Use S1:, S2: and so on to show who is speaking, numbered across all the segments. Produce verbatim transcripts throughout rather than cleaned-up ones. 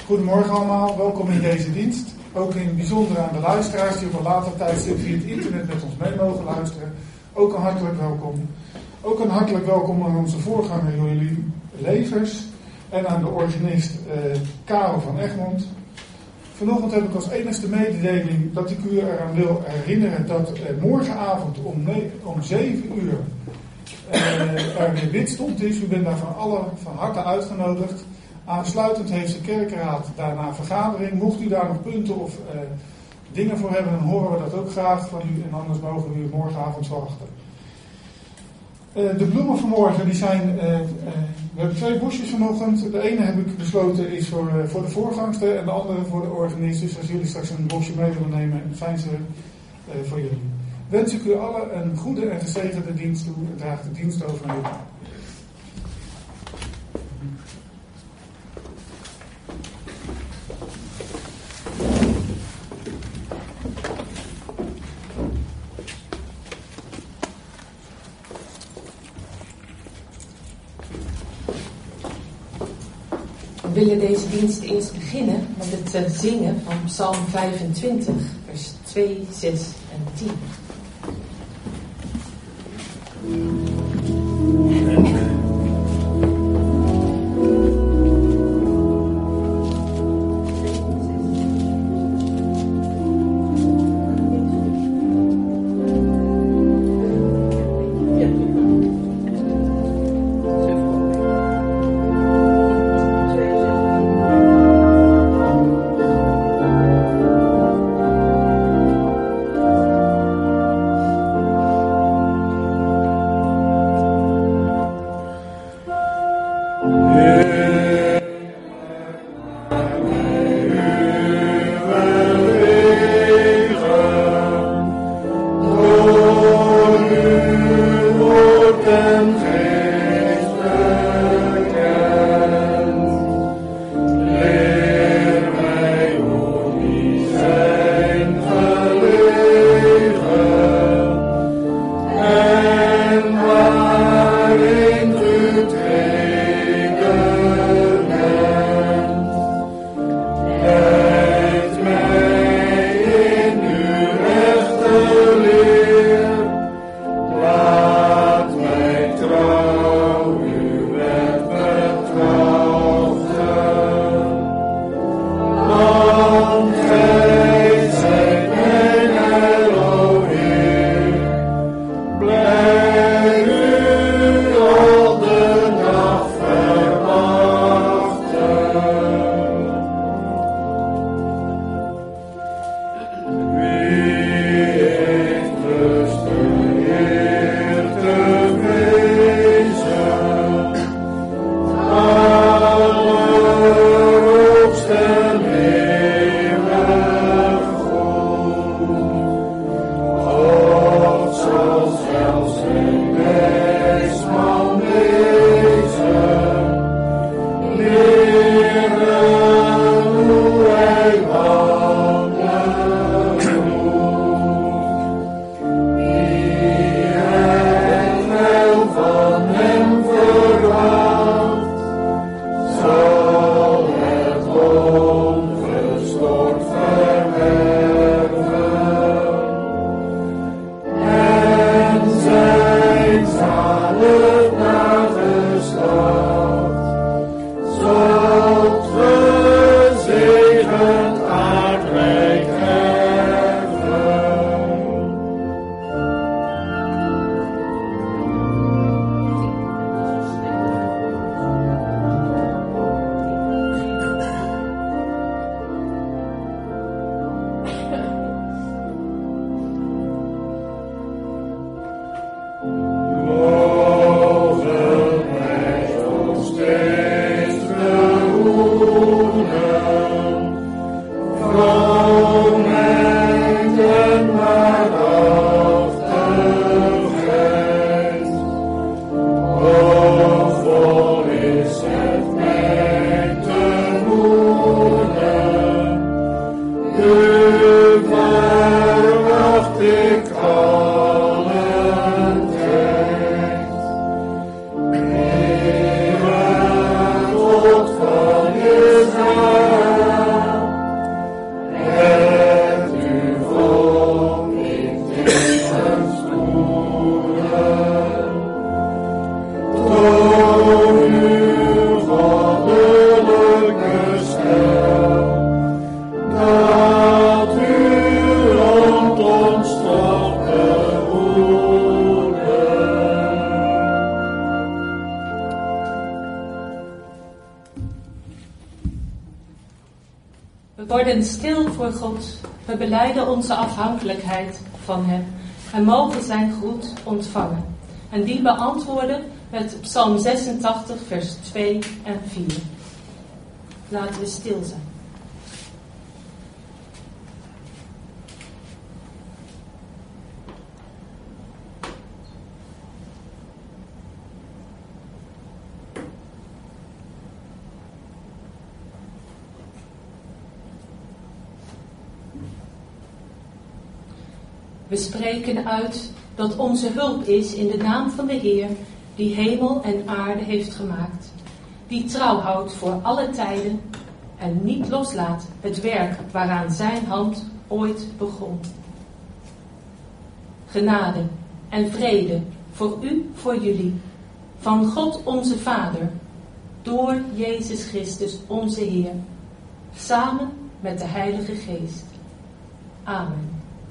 S1: Goedemorgen allemaal, welkom in deze dienst. Ook in het bijzonder aan de luisteraars die op een later tijdstip via het internet met ons mee mogen luisteren. Ook een hartelijk welkom. Ook een hartelijk welkom aan onze voorganger Jolien Levers en aan de organist eh, Karel van Egmond. Vanochtend heb ik als enigste mededeling dat ik u eraan wil herinneren dat eh, morgenavond om, ne- om zeven uur uh, er weer bidstond is. U bent daar van alle van harte uitgenodigd. Aansluitend heeft de kerkraad daarna vergadering. Mocht u daar nog punten of uh, dingen voor hebben, dan horen we dat ook graag van u. En anders mogen we u morgenavond verwachten. Uh, de bloemen vanmorgen, die zijn... Uh, uh, we hebben twee bosjes vanochtend. De ene heb ik besloten is voor, uh, voor de voorgangster en de andere voor de organist. Dus als jullie straks een bosje mee willen nemen, zijn ze uh, voor jullie. Wens ik u allen een goede en gezegende dienst toe en draag de dienst over naar u.
S2: We willen deze dienst eerst beginnen met het zingen van Psalm vijfentwintig, vers twee, zes en tien. We worden stil voor God. We belijden onze afhankelijkheid van Hem en mogen zijn groet ontvangen. En die beantwoorden met Psalm zesentachtig, vers twee en vier. Laten we stil zijn. We spreken uit dat onze hulp is in de naam van de Heer, die hemel en aarde heeft gemaakt, die trouw houdt voor alle tijden en niet loslaat het werk waaraan zijn hand ooit begon. Genade en vrede voor u, voor jullie, van God onze Vader, door Jezus Christus onze Heer, samen met de Heilige Geest. Amen.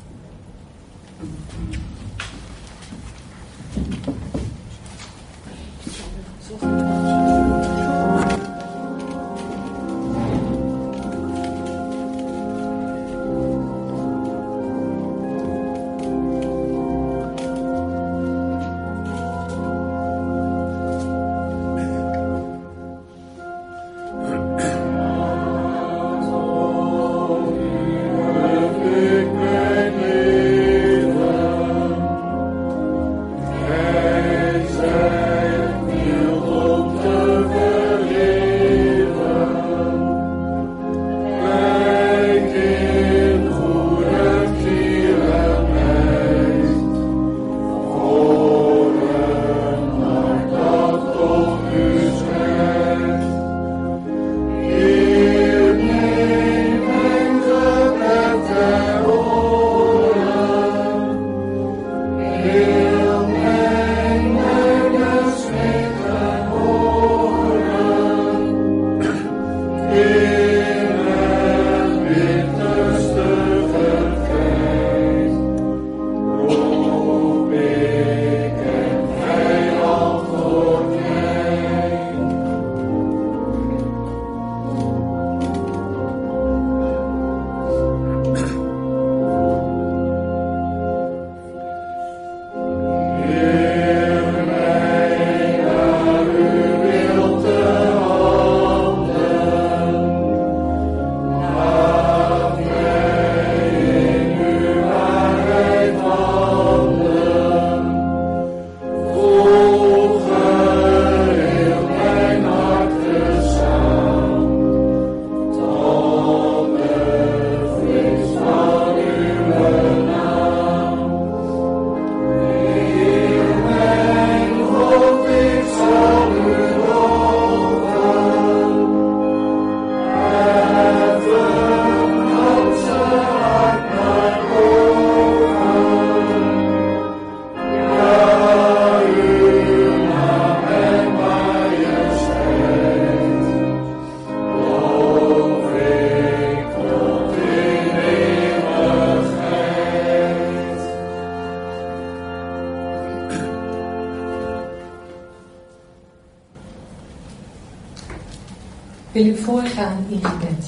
S2: Wil u voorgaan in gebed.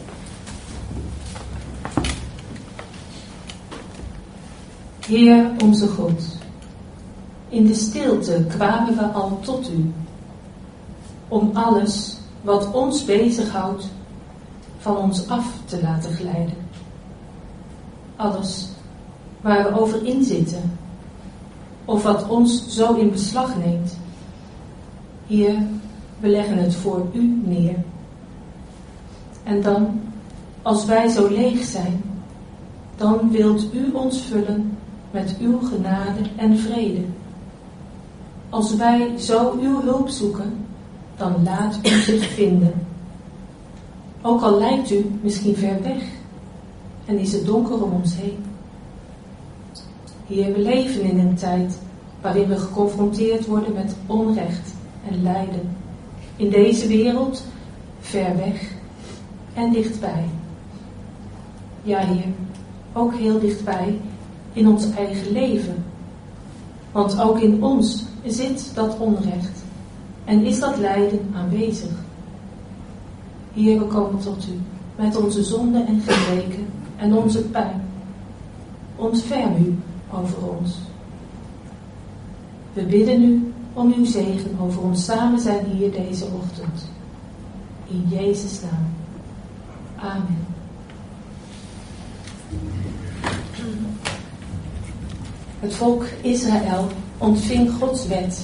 S2: Heer onze God, in de stilte kwamen we al tot u, om alles wat ons bezighoudt van ons af te laten glijden. Alles waar we over inzitten, of wat ons zo in beslag neemt. Heer, we leggen het voor u neer. En dan, als wij zo leeg zijn, dan wilt u ons vullen met uw genade en vrede. Als wij zo uw hulp zoeken, dan laat u zich vinden. Ook al lijkt u misschien ver weg en is het donker om ons heen. Heer, we leven in een tijd waarin we geconfronteerd worden met onrecht en lijden. In deze wereld, ver weg en dichtbij. Ja, Heer, ook heel dichtbij in ons eigen leven. Want ook in ons zit dat onrecht en is dat lijden aanwezig. Heer, we komen tot u met onze zonden en gebreken en onze pijn. Ontferm u over ons. We bidden u om uw zegen over ons samen zijn hier deze ochtend. In Jezus' naam. Amen. Het volk Israël ontving Gods wet.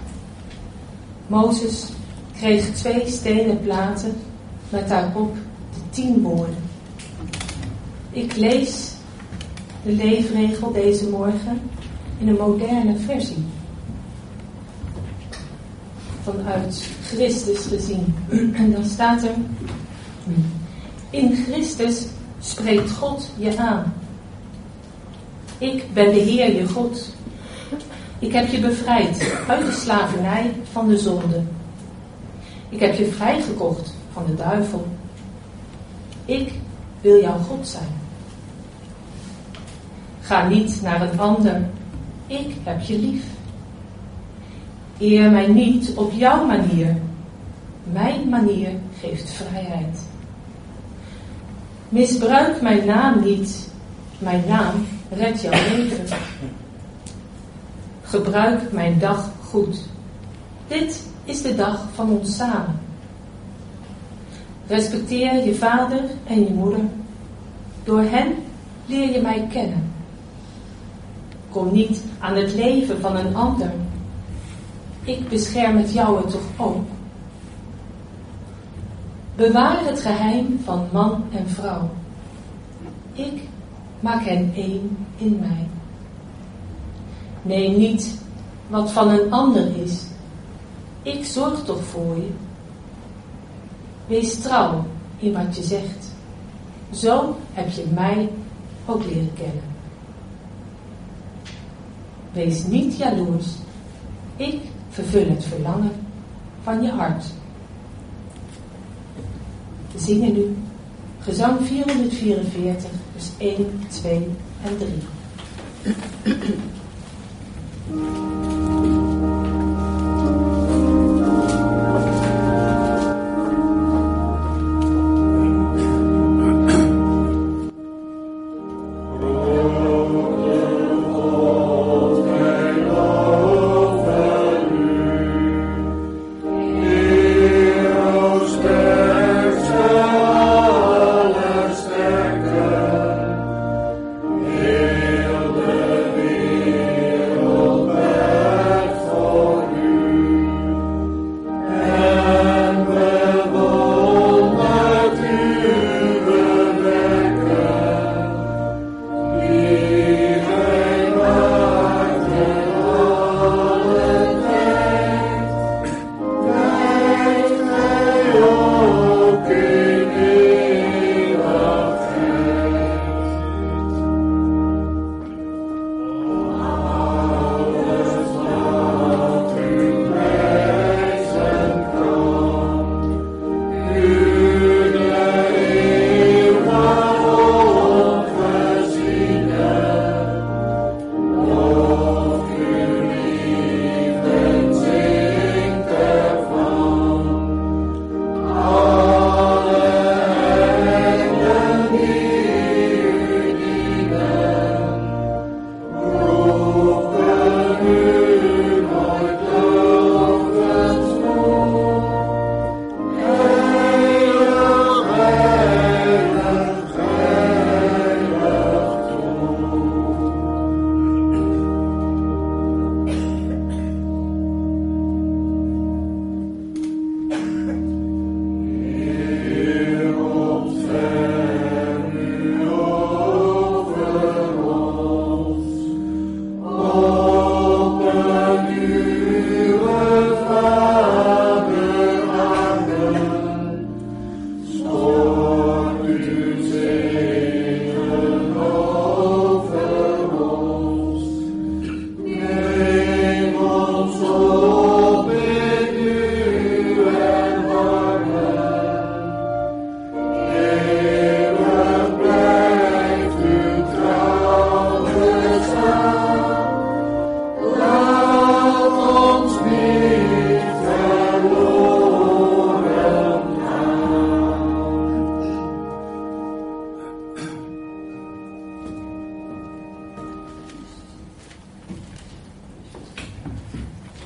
S2: Mozes kreeg twee stenen platen met daarop de tien woorden. Ik lees de leefregel deze morgen in een moderne versie. Vanuit Christus gezien. En dan staat er: in Christus spreekt God je aan. Ik ben de Heer je God. Ik heb je bevrijd uit de slavernij van de zonde. Ik heb je vrijgekocht van de duivel. Ik wil jouw God zijn. Ga niet naar een ander. Ik heb je lief. Eer mij niet op jouw manier. Mijn manier geeft vrijheid. Misbruik mijn naam niet. Mijn naam redt jouw leven. Gebruik mijn dag goed. Dit is de dag van ons samen. Respecteer je vader en je moeder. Door hen leer je mij kennen. Kom niet aan het leven van een ander. Ik bescherm het jouwe toch ook. Bewaar het geheim van man en vrouw. Ik maak hen één in mij. Neem niet wat van een ander is. Ik zorg toch voor je. Wees trouw in wat je zegt. Zo heb je mij ook leren kennen. Wees niet jaloers. Ik vervul het verlangen van je hart. We zingen nu gezang vierhonderdvierenveertig, vers één, twee en drie.
S3: Heel de wereld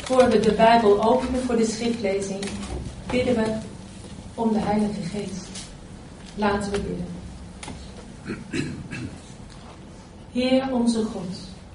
S2: Voor we de Bijbel openen voor de schriftlezing, bidden we om de Heilige Geest. Laten we bidden. Heer onze God,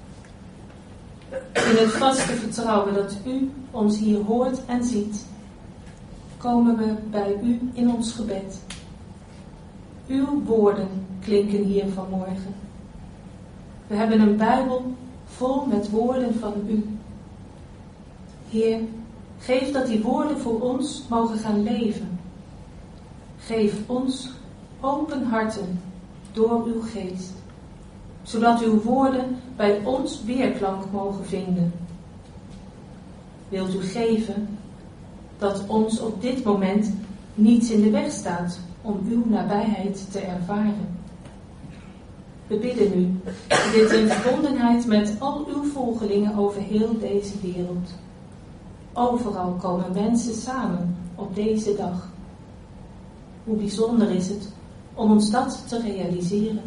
S2: in het vaste vertrouwen dat U ons hier hoort en ziet, komen we bij U in ons gebed. Uw woorden klinken hier vanmorgen. We hebben een Bijbel vol met woorden van U. Heer, geef dat die woorden voor ons mogen gaan leven. Geef ons open harten door uw geest, zodat uw woorden bij ons weerklank mogen vinden. Wilt u geven dat ons op dit moment niets in de weg staat om uw nabijheid te ervaren. We bidden u dit in verbondenheid met al uw volgelingen over heel deze wereld. Overal komen mensen samen op deze dag. Hoe bijzonder is het om ons dat te realiseren.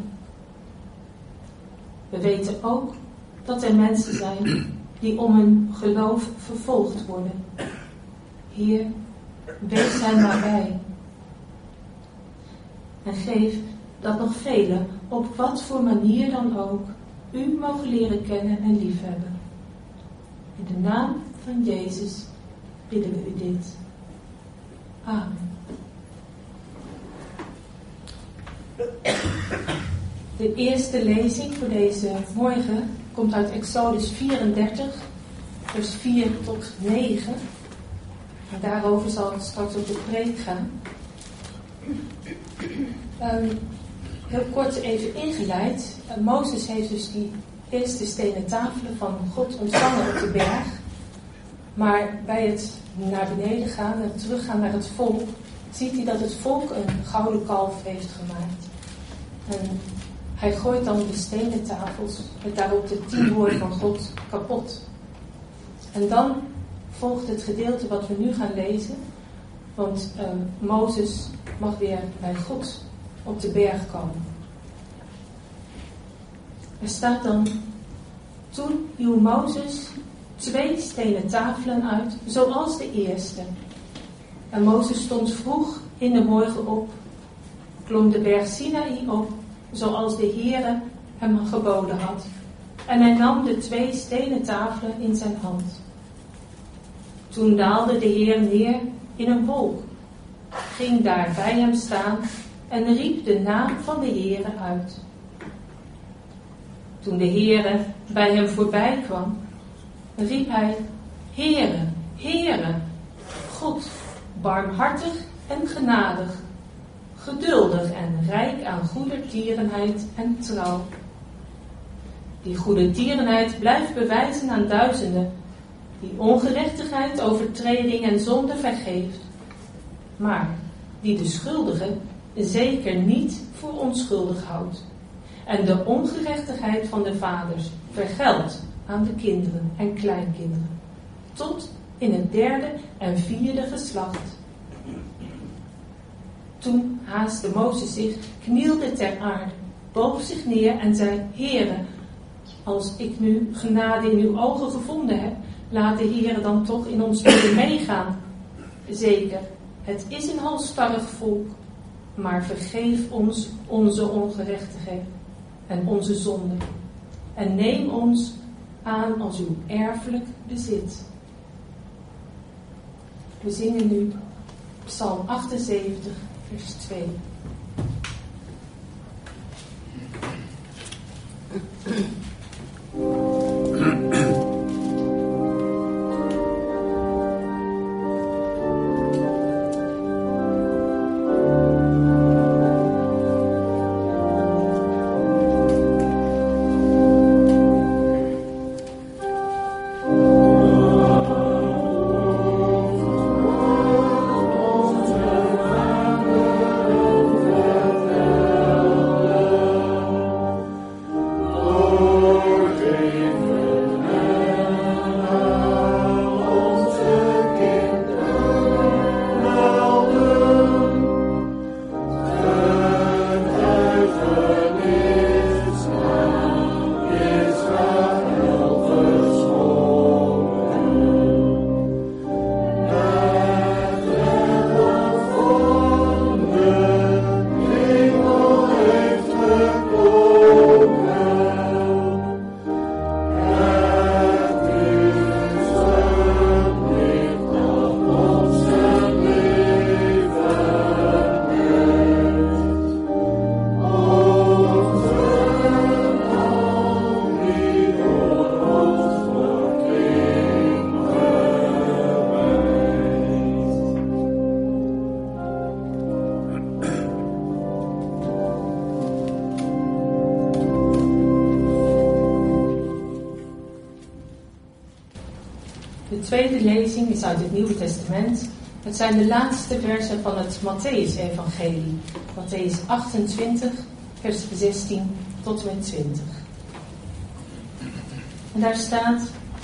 S2: We weten ook dat er mensen zijn die om hun geloof vervolgd worden. Heer, wees hen nabij. En geef dat nog velen, op wat voor manier dan ook, u mogen leren kennen en liefhebben. In de naam van Jezus bidden we u dit. Amen. De eerste lezing voor deze morgen komt uit Exodus vierendertig, vers vier tot negen. En daarover zal het straks op de preek gaan. Um, heel kort even ingeleid. Uh, Mozes heeft dus die eerste stenen tafelen van God ontvangen op de berg. Maar bij het naar beneden gaan en teruggaan naar het volk, ziet hij dat het volk een gouden kalf heeft gemaakt. En hij gooit dan de stenen tafels met daarop de tien woorden van God kapot. En dan volgt het gedeelte wat we nu gaan lezen. Want uh, Mozes mag weer bij God op de berg komen. Er staat dan: toen hieuw Mozes twee stenen tafelen uit, zoals de eerste. En Mozes stond vroeg in de morgen op, klom de berg Sinaï op, zoals de Heere hem geboden had. En hij nam de twee stenen tafelen in zijn hand. Toen daalde de Heer neer in een wolk, ging daar bij hem staan en riep de naam van de Heere uit. Toen de Heere bij hem voorbij kwam, riep hij: Heere, Heere, God, barmhartig en genadig, geduldig en rijk aan goedertierenheid en trouw. Die goedertierenheid blijft bewijzen aan duizenden, die ongerechtigheid, overtreding en zonde vergeeft, maar die de schuldige zeker niet voor onschuldig houdt en de ongerechtigheid van de vaders vergeldt aan de kinderen en kleinkinderen, tot in het derde en vierde geslacht. Toen haastte Mozes zich, knielde ter aarde, boog zich neer en zei: Heere, als ik nu genade in uw ogen gevonden heb, laat de Heere dan toch in ons midden meegaan. Zeker, het is een halsstarrig volk, maar vergeef ons onze ongerechtigheid en onze zonde. En neem ons aan als uw erfelijk bezit. We zingen nu Psalm achtenzeventig, vers twee.
S3: Oh
S2: tweede lezing is uit het Nieuwe Testament. Het zijn de laatste versen van het Mattheüs-evangelie. Mattheüs achtentwintig, vers zestien tot en met twintig. En daar staat: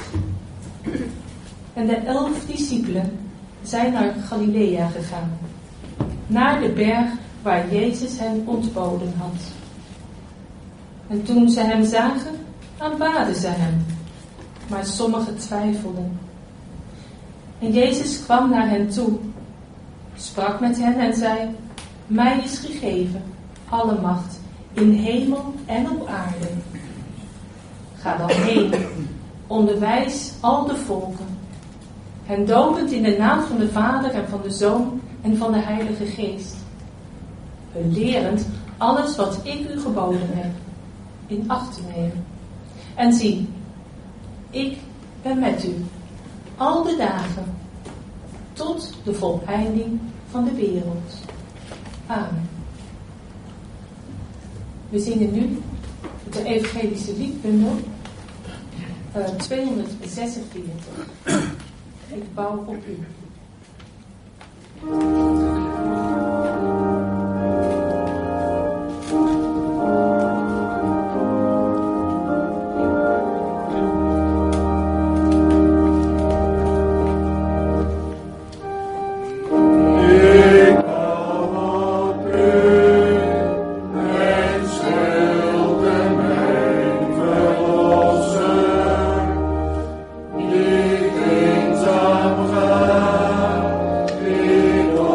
S2: En de elf discipelen zijn naar Galilea gegaan, naar de berg waar Jezus hen ontboden had. En toen ze hem zagen, aanbaden ze hem, maar sommigen twijfelden. En Jezus kwam naar hen toe, sprak met hen en zei: Mij is gegeven alle macht in hemel en op aarde. Ga dan heen, onderwijs al de volken, hen dopend in de naam van de Vader en van de Zoon en van de Heilige Geest, belerend alles wat ik u geboden heb in acht te nemen. En zie, ik ben met u al de dagen tot de voleinding van de wereld. Amen. We zingen nu de evangelische liedbundel uh, tweehonderdzesenveertig. Ik bouw op u.
S3: Ik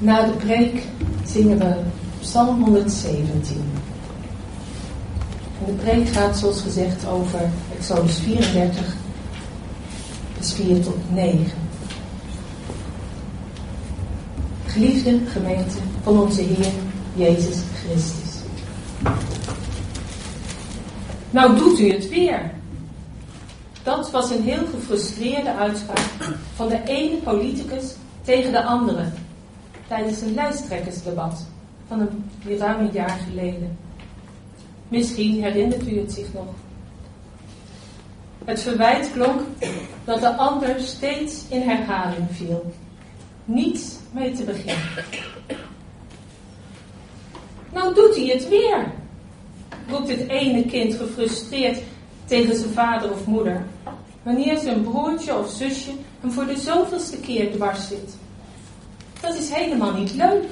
S2: Na de preek zingen we Psalm honderdzeventien. En de preek gaat zoals gezegd over Exodus vierendertig, vers vier tot negen. Geliefde gemeente van onze Heer Jezus Christus. Nou doet u het weer. Dat was een heel gefrustreerde uitspraak van de ene politicus tegen de andere tijdens een lijsttrekkersdebat van een ruim een jaar geleden. Misschien herinnert u het zich nog. Het verwijt klonk dat de ander steeds in herhaling viel. Niets mee te beginnen. Nou doet hij het weer, roept het ene kind gefrustreerd tegen zijn vader of moeder, wanneer zijn broertje of zusje hem voor de zoveelste keer dwars zit. Dat is helemaal niet leuk.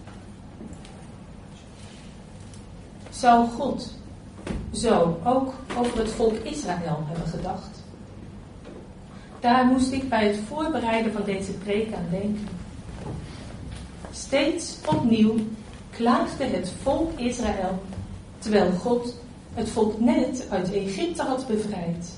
S2: Zou God zo ook over het volk Israël hebben gedacht? Daar moest ik bij het voorbereiden van deze preek aan denken. Steeds opnieuw klaagde het volk Israël, terwijl God het volk net uit Egypte had bevrijd.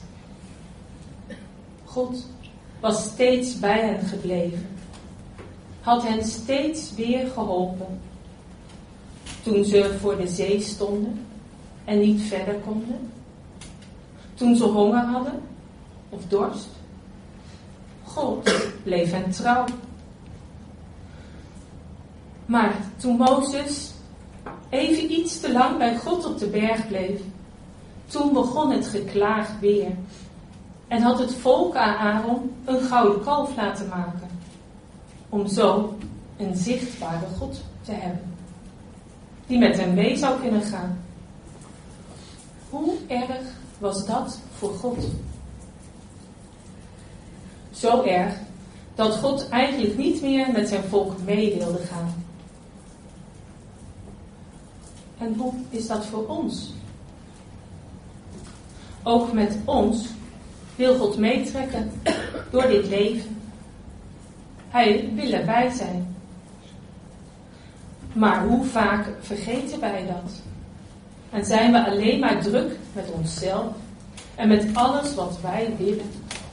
S2: God was steeds bij hen gebleven, had hen steeds weer geholpen. Toen ze voor de zee stonden en niet verder konden. Toen ze honger hadden of dorst. God bleef hen trouw. Maar toen Mozes even iets te lang bij God op de berg bleef, toen begon het geklaag weer. En had het volk aan Aaron een gouden kalf laten maken. Om zo een zichtbare God te hebben. Die met hem mee zou kunnen gaan. Hoe erg was dat voor God? Zo erg dat God eigenlijk niet meer met zijn volk mee wilde gaan. En hoe is dat voor ons? Ook met ons wil God meetrekken door dit leven. Hij wil erbij zijn. Maar hoe vaak vergeten wij dat? En zijn we alleen maar druk met onszelf en met alles wat wij willen?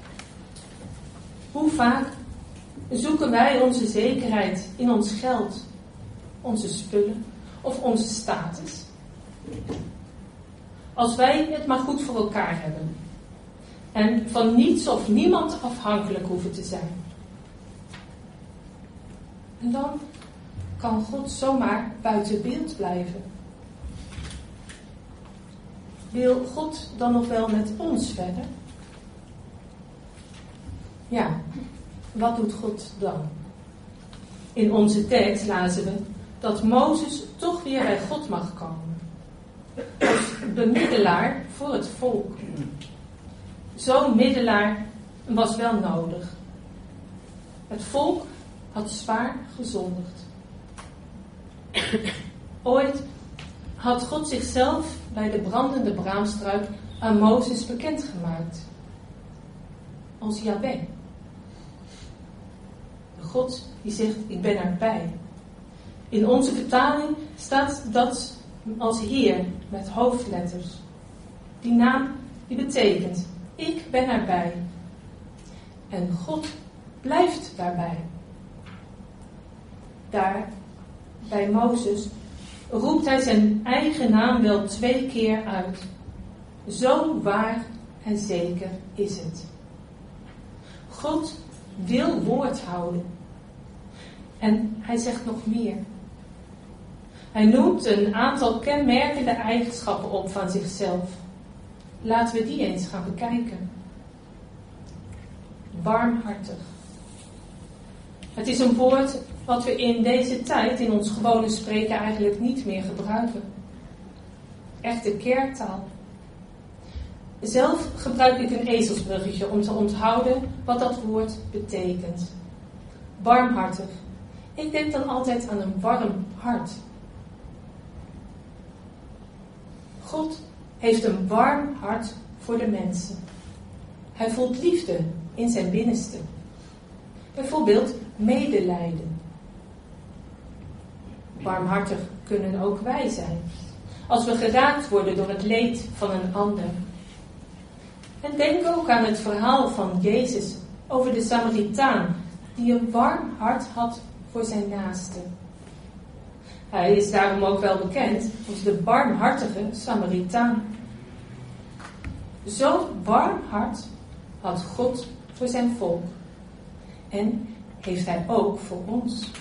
S2: Hoe vaak zoeken wij onze zekerheid in ons geld, onze spullen of onze status? Als wij het maar goed voor elkaar hebben en van niets of niemand afhankelijk hoeven te zijn. En dan kan God zomaar buiten beeld blijven. Wil God dan nog wel met ons verder? Ja, wat doet God dan? In onze tekst lazen we dat Mozes toch weer bij God mag komen. Als bemiddelaar voor het volk. Zo'n middelaar was wel nodig. Het volk had zwaar gezondigd. Ooit had God zichzelf bij de brandende braamstruik aan Mozes bekendgemaakt. Als Jahweh. De God die zegt, ik ben erbij. In onze vertaling staat dat als Heer met hoofdletters. Die naam die betekent, ik ben erbij. En God blijft daarbij. Daar, bij Mozes, roept hij zijn eigen naam wel twee keer uit. Zo waar en zeker is het. God wil woord houden. En hij zegt nog meer. Hij noemt een aantal kenmerkende eigenschappen op van zichzelf. Laten we die eens gaan bekijken. Warmhartig. Het is een woord wat we in deze tijd in ons gewone spreken eigenlijk niet meer gebruiken. Echte kerktaal. Zelf gebruik ik een ezelsbruggetje om te onthouden wat dat woord betekent. Warmhartig. Ik denk dan altijd aan een warm hart. God heeft een warm hart voor de mensen. Hij voelt liefde in zijn binnenste. Bijvoorbeeld medelijden. Barmhartig kunnen ook wij zijn, als we geraakt worden door het leed van een ander. En denk ook aan het verhaal van Jezus over de Samaritaan, die een warm hart had voor zijn naaste. Hij is daarom ook wel bekend als de barmhartige Samaritaan. Zo'n warm hart had God voor zijn volk. En heeft hij ook voor ons.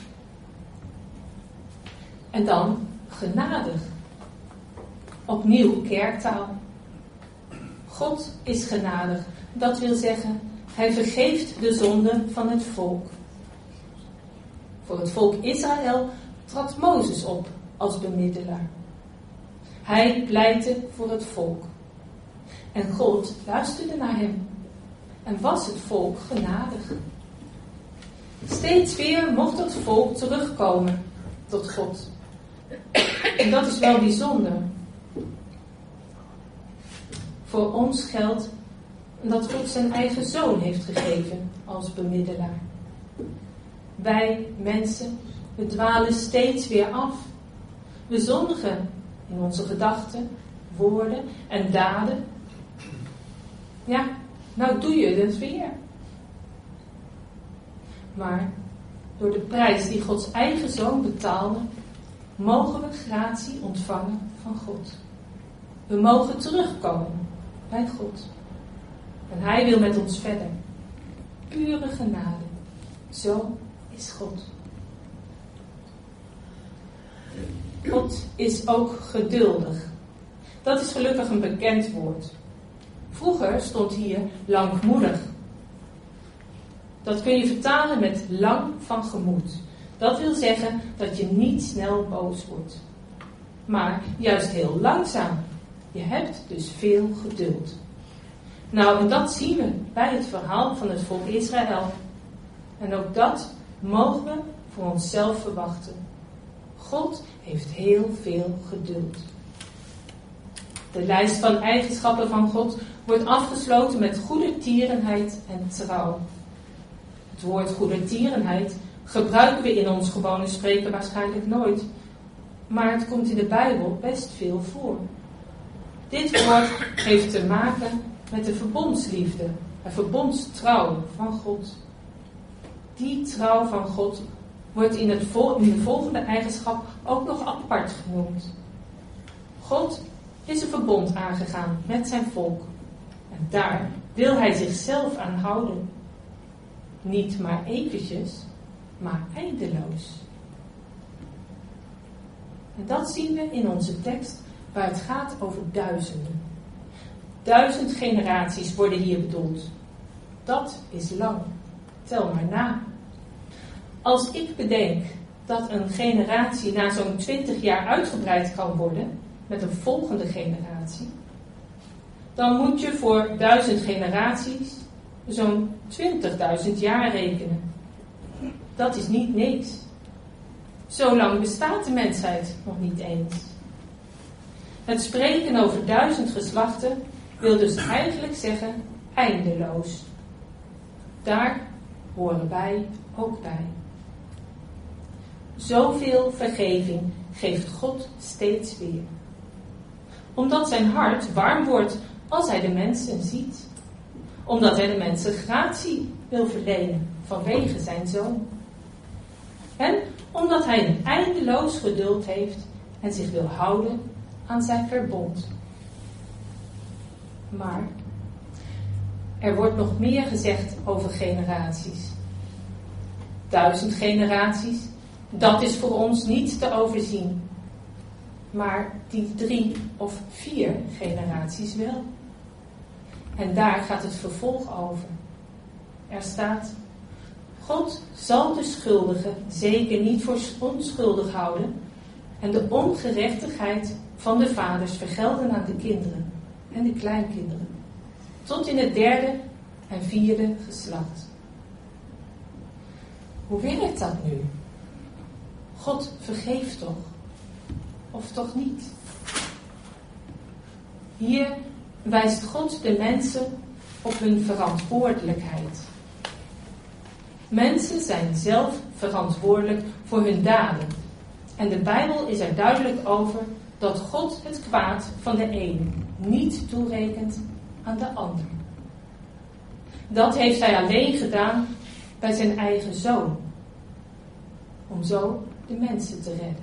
S2: En dan genadig. Opnieuw kerktaal. God is genadig. Dat wil zeggen, hij vergeeft de zonden van het volk. Voor het volk Israël trad Mozes op als bemiddelaar. Hij pleitte voor het volk. En God luisterde naar hem. En was het volk genadig. Steeds weer mocht het volk terugkomen tot God. En dat is wel bijzonder. Voor ons geldt dat God zijn eigen zoon heeft gegeven als bemiddelaar. Wij, mensen, we dwalen steeds weer af. We zondigen in onze gedachten, woorden en daden. Ja, nou doe je het weer. Maar door de prijs die Gods eigen zoon betaalde, mogen we gratie ontvangen van God. We mogen terugkomen bij God. En hij wil met ons verder. Pure genade. Zo is God. God is ook geduldig. Dat is gelukkig een bekend woord. Vroeger stond hier langmoedig. Dat kun je vertalen met lang van gemoed. Dat wil zeggen dat je niet snel boos wordt. Maar juist heel langzaam. Je hebt dus veel geduld. Nou, en dat zien we bij het verhaal van het volk Israël. En ook dat mogen we voor onszelf verwachten. God heeft heel veel geduld. De lijst van eigenschappen van God wordt afgesloten met goedertierenheid en trouw. Het woord goedertierenheid gebruiken we in ons gewone spreken waarschijnlijk nooit. Maar het komt in de Bijbel best veel voor. Dit woord heeft te maken met de verbondsliefde en verbondstrouw van God. Die trouw van God wordt in, het vol- in de volgende eigenschap ook nog apart genoemd. God is een verbond aangegaan met zijn volk. En daar wil hij zichzelf aan houden. Niet maar eventjes, maar eindeloos. En dat zien we in onze tekst waar het gaat over duizenden. Duizend generaties worden hier bedoeld. Dat is lang. Tel maar na. Als ik bedenk dat een generatie na zo'n twintig jaar uitgebreid kan worden met een volgende generatie, dan moet je voor duizend generaties zo'n twintigduizend jaar rekenen. Dat is niet niks. Zo lang bestaat de mensheid nog niet eens. Het spreken over duizend geslachten wil dus eigenlijk zeggen eindeloos. Daar horen wij ook bij. Zoveel vergeving geeft God steeds weer. Omdat zijn hart warm wordt als hij de mensen ziet. Omdat hij de mensen gratie wil verlenen vanwege zijn zoon. En omdat hij een eindeloos geduld heeft en zich wil houden aan zijn verbond. Maar er wordt nog meer gezegd over generaties. Duizend generaties, dat is voor ons niet te overzien. Maar die drie of vier generaties wel. En daar gaat het vervolg over. Er staat: God zal de schuldigen zeker niet voor onschuldig houden en de ongerechtigheid van de vaders vergelden aan de kinderen en de kleinkinderen, tot in het derde en vierde geslacht. Hoe werkt dat nu? God vergeeft toch? Of toch niet? Hier wijst God de mensen op hun verantwoordelijkheid. Mensen zijn zelf verantwoordelijk voor hun daden. En de Bijbel is er duidelijk over dat God het kwaad van de ene niet toerekent aan de ander. Dat heeft hij alleen gedaan bij zijn eigen zoon. Om zo de mensen te redden.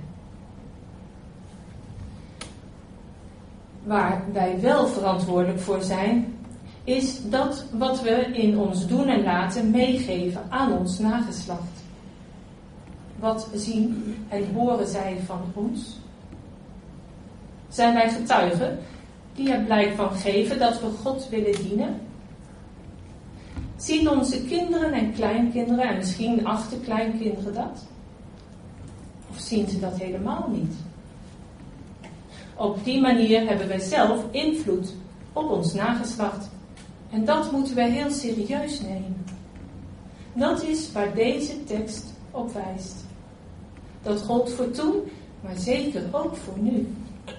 S2: Waar wij wel verantwoordelijk voor zijn, is dat wat we in ons doen en laten meegeven aan ons nageslacht. Wat zien en horen zij van ons? Zijn wij getuigen die er blijk van geven dat we God willen dienen? Zien onze kinderen en kleinkinderen en misschien achterkleinkinderen dat? Of zien ze dat helemaal niet? Op die manier hebben wij zelf invloed op ons nageslacht. En dat moeten wij heel serieus nemen. Dat is waar deze tekst op wijst. Dat gold voor toen, maar zeker ook voor nu.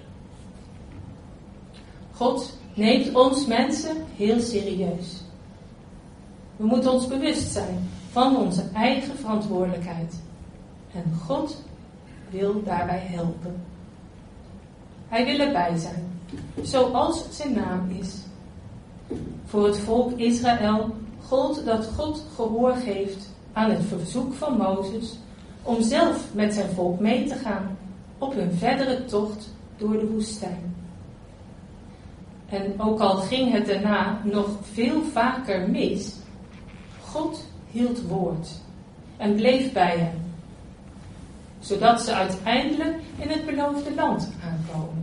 S2: God neemt ons mensen heel serieus. We moeten ons bewust zijn van onze eigen verantwoordelijkheid. En God wil daarbij helpen. Hij wil erbij zijn, zoals zijn naam is. Voor het volk Israël gold dat God gehoor geeft aan het verzoek van Mozes om zelf met zijn volk mee te gaan op hun verdere tocht door de woestijn. En ook al ging het daarna nog veel vaker mis, God hield woord en bleef bij hen, zodat ze uiteindelijk in het beloofde land aankomen.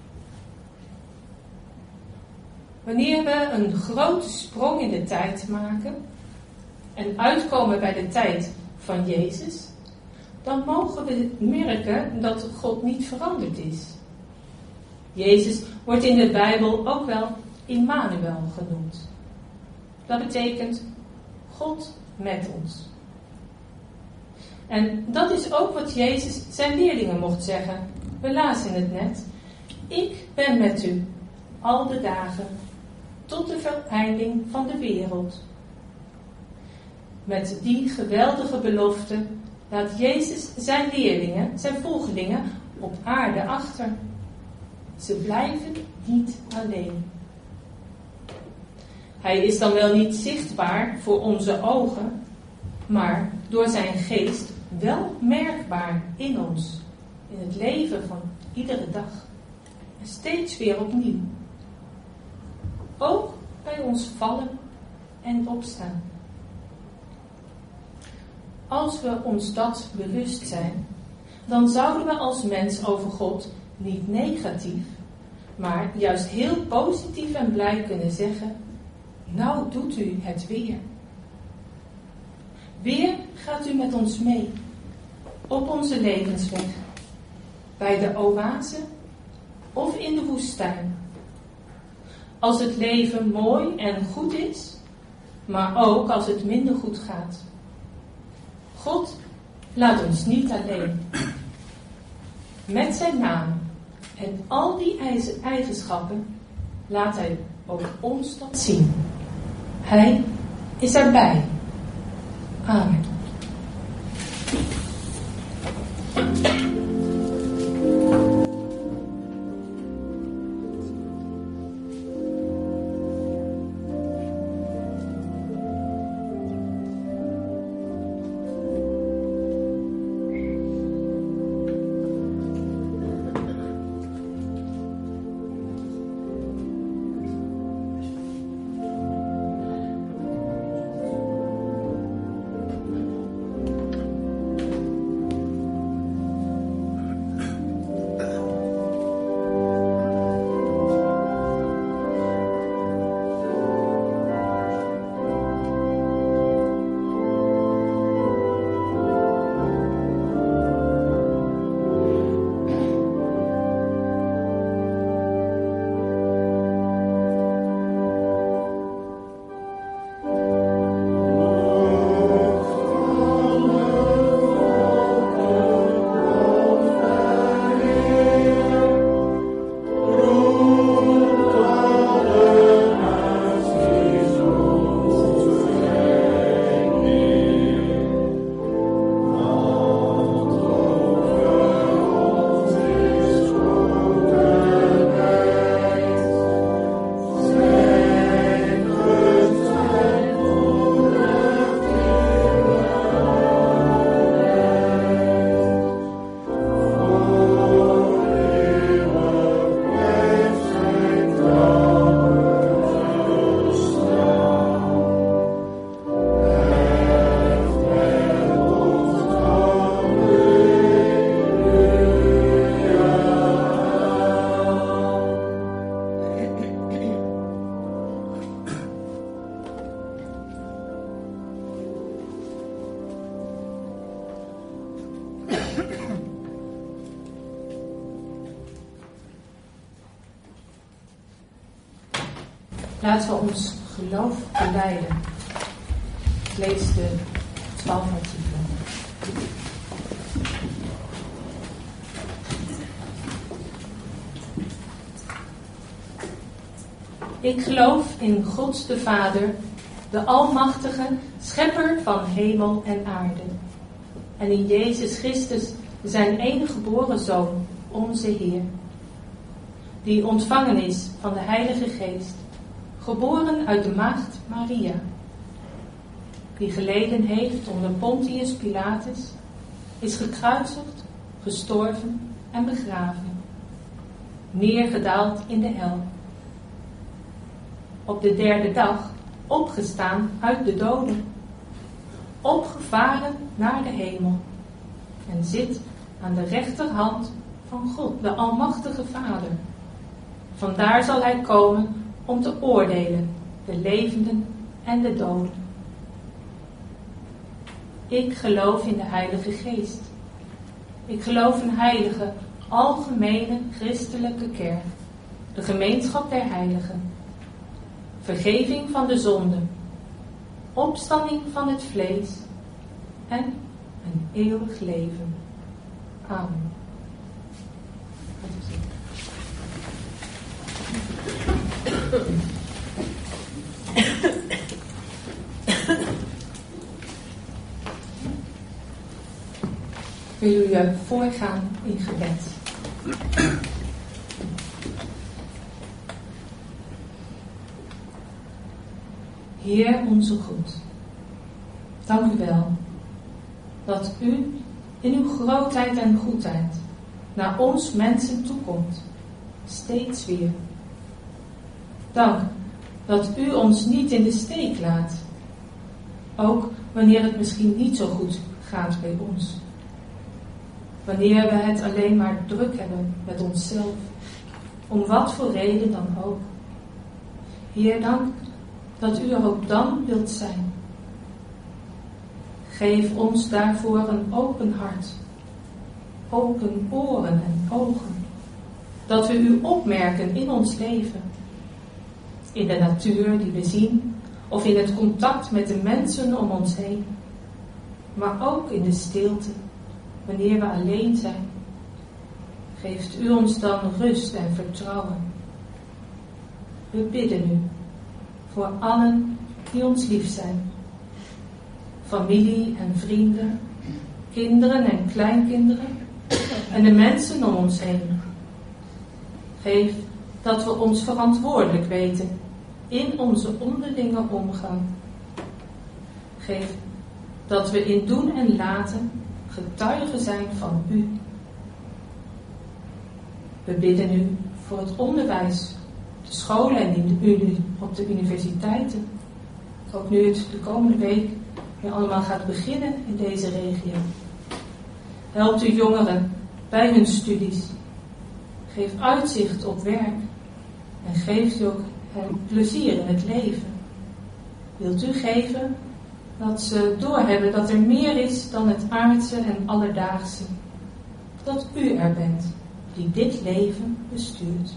S2: Wanneer we een grote sprong in de tijd maken en uitkomen bij de tijd van Jezus, dan mogen we merken dat God niet veranderd is. Jezus wordt in de Bijbel ook wel Immanuel genoemd. Dat betekent God met ons. En dat is ook wat Jezus zijn leerlingen mocht zeggen. We lazen het net. Ik ben met u al de dagen tot de voleinding van de wereld. Met die geweldige belofte laat Jezus zijn leerlingen, zijn volgelingen, op aarde achter. Ze blijven niet alleen. Hij is dan wel niet zichtbaar voor onze ogen, maar door zijn geest wel merkbaar in ons, in het leven van iedere dag. En steeds weer opnieuw. Ook bij ons vallen en opstaan. Als we ons dat bewust zijn, dan zouden we als mens over God niet negatief, maar juist heel positief en blij kunnen zeggen: nou doet u het weer. Weer gaat u met ons mee, op onze levensweg, bij de oase of in de woestijn. Als het leven mooi en goed is, maar ook als het minder goed gaat. God laat ons niet alleen. Met zijn naam en al die eigenschappen laat hij ook ons dat zien. Hij is erbij. Amen. Laten we ons geloof belijden. Ik lees de twaalf artikelen. Ik geloof in God de Vader, de Almachtige, Schepper van hemel en aarde. En in Jezus Christus, zijn enige geboren Zoon, onze Heer. Die ontvangen is van de Heilige Geest, geboren uit de maagd Maria. Die geleden heeft onder Pontius Pilatus, is gekruisigd, gestorven en begraven. Neergedaald in de hel. Op de derde dag opgestaan uit de doden. Opgevaren naar de hemel. En zit aan de rechterhand van God, de Almachtige Vader. Vandaar zal hij komen om te oordelen, de levenden en de doden. Ik geloof in de Heilige Geest. Ik geloof in heilige, algemene christelijke kerk, de gemeenschap der heiligen, vergeving van de zonden, opstanding van het vlees en een eeuwig leven. Amen. Wil jullie voorgaan in gebed? Heer onze God, dank u wel dat u in uw grootheid en goedheid naar ons mensen toekomt, steeds weer. Dank dat u ons niet in de steek laat, ook wanneer het misschien niet zo goed gaat bij ons. Wanneer we het alleen maar druk hebben met onszelf, om wat voor reden dan ook. Heer, dank dat u er ook dan wilt zijn. Geef ons daarvoor een open hart, open oren en ogen, dat we u opmerken in ons leven, in de natuur die we zien, of in het contact met de mensen om ons heen, maar ook in de stilte, wanneer we alleen zijn. Geeft u ons dan rust en vertrouwen. We bidden u voor allen die ons lief zijn. Familie en vrienden, kinderen en kleinkinderen en de mensen om ons heen. Geef dat we ons verantwoordelijk weten in onze onderlinge omgang. Geef dat we in doen en laten getuigen zijn van u. We bidden u voor het onderwijs, de scholen en in de, op de universiteiten. Ook nu het de komende week weer allemaal gaat beginnen in deze regio. Helpt u jongeren bij hun studies. Geef uitzicht op werk. En geeft u ook hen plezier in het leven. Wilt u geven dat ze doorhebben dat er meer is dan het aardse en alledaagse. Dat u er bent, die dit leven bestuurt.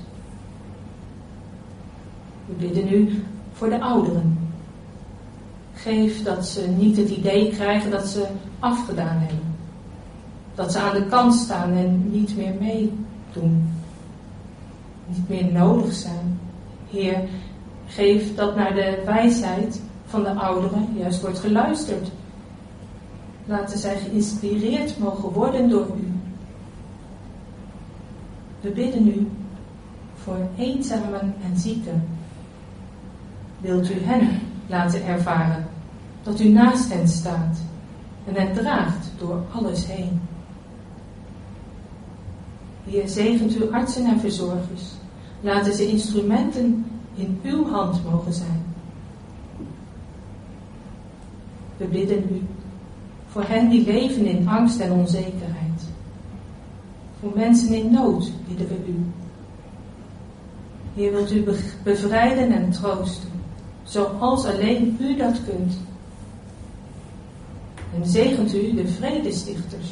S2: We bidden u voor de ouderen. Geef dat ze niet het idee krijgen dat ze afgedaan hebben. Dat ze aan de kant staan en niet meer meedoen. Niet meer nodig zijn. Heer, geef dat naar de wijsheid van de ouderen juist wordt geluisterd. Laten zij geïnspireerd mogen worden door u. We bidden u voor eenzamen en zieken. Wilt u hen laten ervaren dat u naast hen staat en hen draagt door alles heen. Heer, zegent uw artsen en verzorgers. Laten ze instrumenten in uw hand mogen zijn. We bidden u voor hen die leven in angst en onzekerheid. Voor mensen in nood bidden we u. Heer, wilt u bevrijden en troosten, zoals alleen u dat kunt. En zegent u de vredestichters.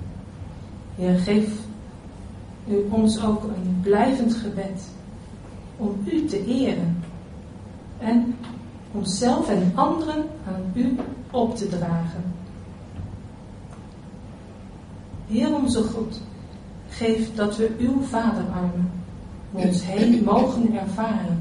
S2: Heer, geef u ons ook een blijvend gebed om u te eren en onszelf en anderen aan u op te dragen. Heer onze God, geef dat we uw vaderarmen om ons heen mogen ervaren.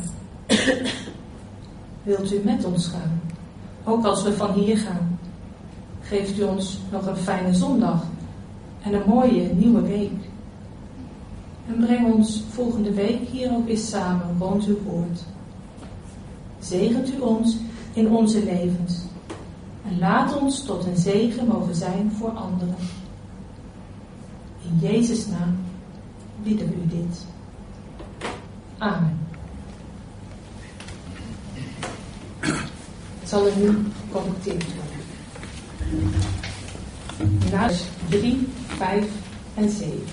S2: Wilt u met ons gaan, ook als we van hier gaan? Geeft u ons nog een fijne zondag en een mooie nieuwe week. En breng ons volgende week hier ook weer samen rond uw woord. Zegent u ons in onze levens en laat ons tot een zegen mogen zijn voor anderen. In Jezus' naam bidden we u dit. Amen. Het zal er nu gecorrecteerd worden. Naast drie, vijf en zeven.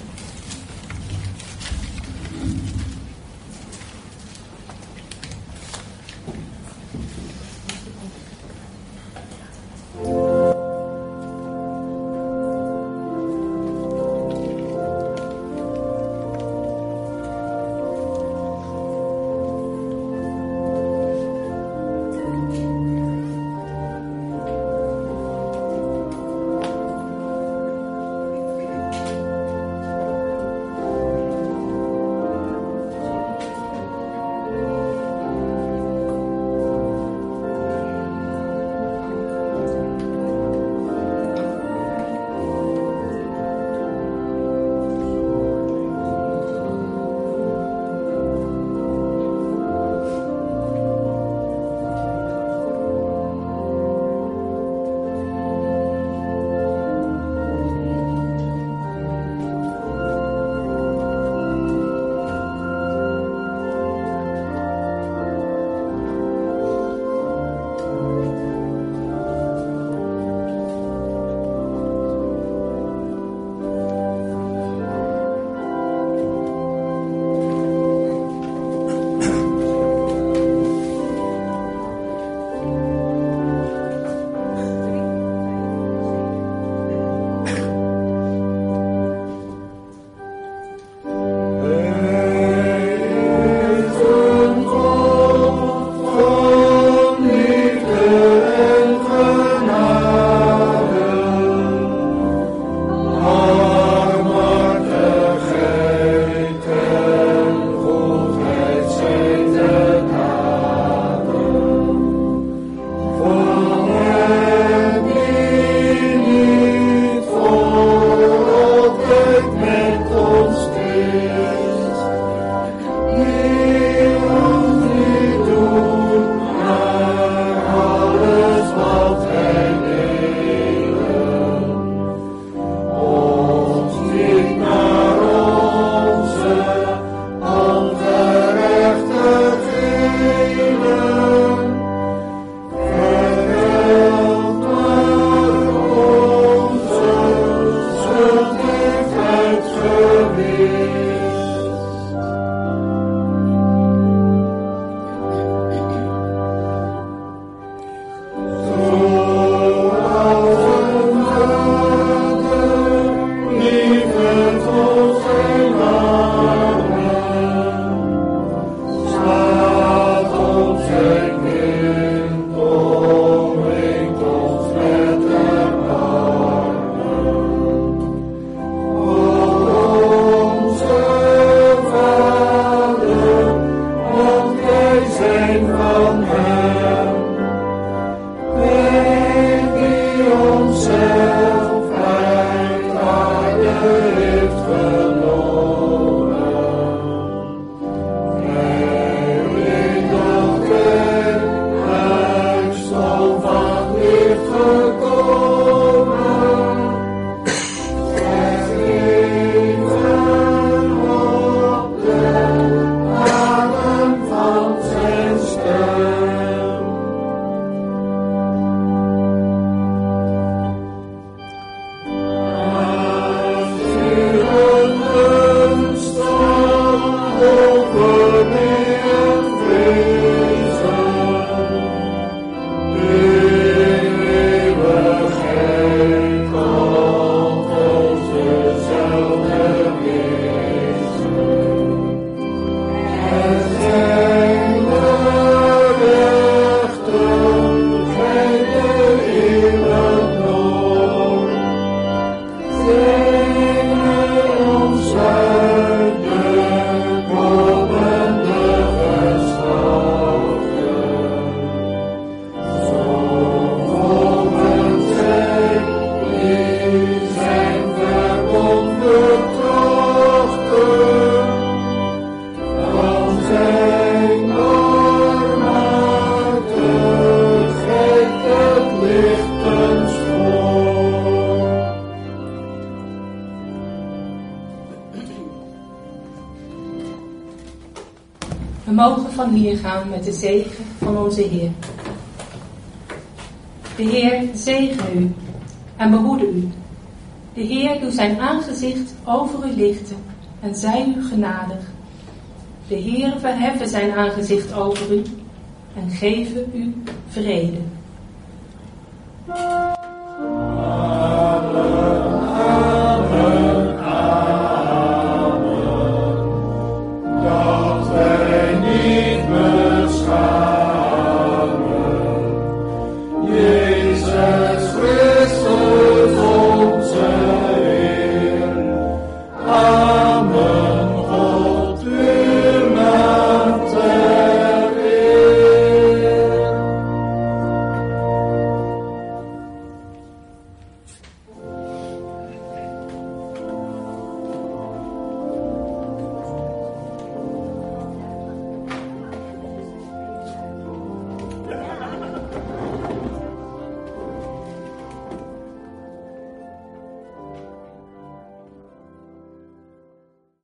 S2: mogen van hier gaan met de zegen van onze Heer. De Heer zegene u en behoede u. De Heer doet zijn aangezicht over u lichten en zij u genadig. De Heer verheffen zijn aangezicht over u en geven u vrede.